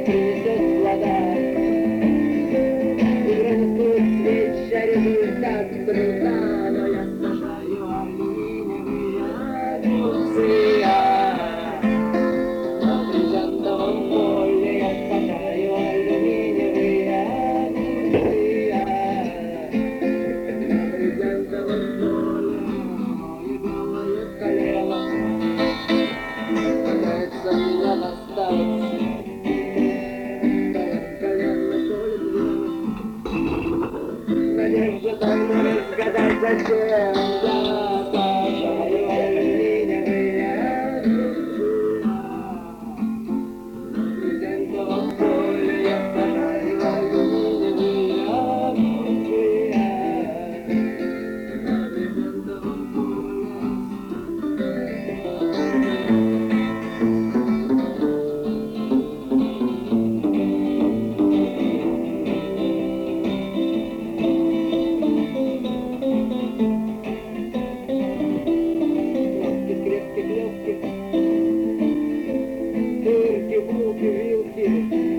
принесет плода. И грандирует свеча результат труда, но я сажаю алюминиевые огурцы. На брезентовом поле я сажаю алюминиевые огурцы. На брезентовом поле и белое колено пытается меня достать. Надежда тайну разгадать, зачем я сажаю алюминиевые огурцы. На брезентовом поле я сажаю алюминиевые огурцы. На брезентовом поле. Крепких, легких, дырки, булки, вилки.